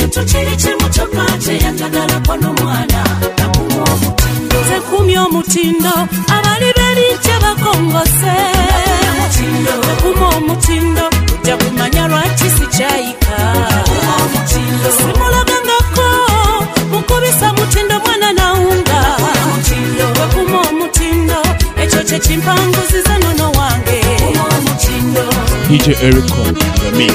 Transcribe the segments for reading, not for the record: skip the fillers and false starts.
ekintu kiri kimutoka kyeyatagala kono mwana nakumya omutindo zekumya omutindo abali berinje bakongose nakumya omutindo ojja kumanya lwaki sikyayika simulagangako mukubisa mutindo mwana nawunga nakumya omutindo ekyo kyekimpanguziza nono wange DJ Erico, the mix.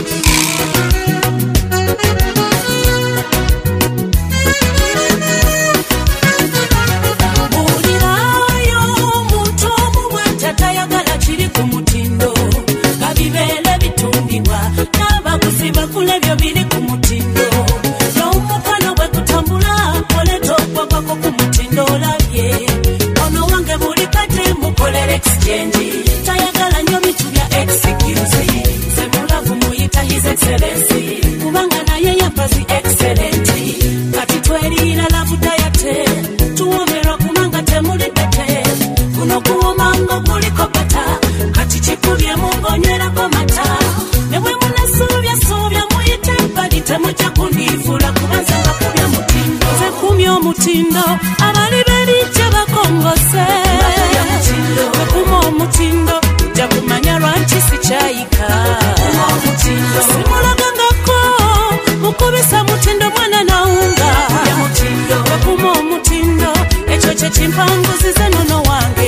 Mutindo abali berinje bakongose nakumya omutindo ojja kumanya lwaki sikyayika simulagangako mukubisa mutindo mwana nawunga nakumya omutindo ekyo kyekimpanguziza nono wange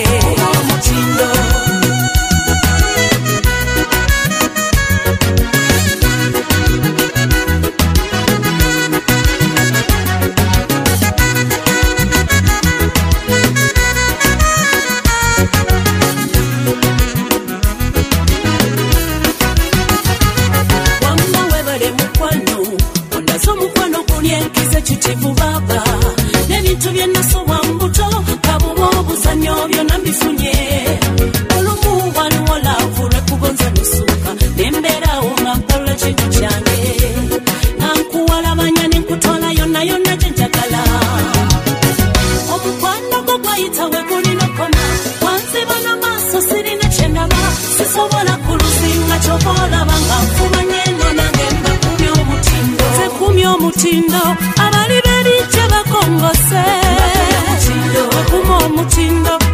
kitivu baba n'ebintu bye nasoba mbuto kabuba obuzanyo byonna mbifunye olumu waliwo laavu lwekugonza lusuuka nembeerawo nga mpalula kintu kyange nga nkuwalabanya ne nkutwala yonna yonna gye njagala omukwano gwo gwayita we gulina kona wanziba n'amaaso sirina kye ndaba sisobola kuluzinga ky'oba olaba nga nfumanye eno nange mbakumya omutindo zekumya omutindo abali berinje bakongose nakumya omutindo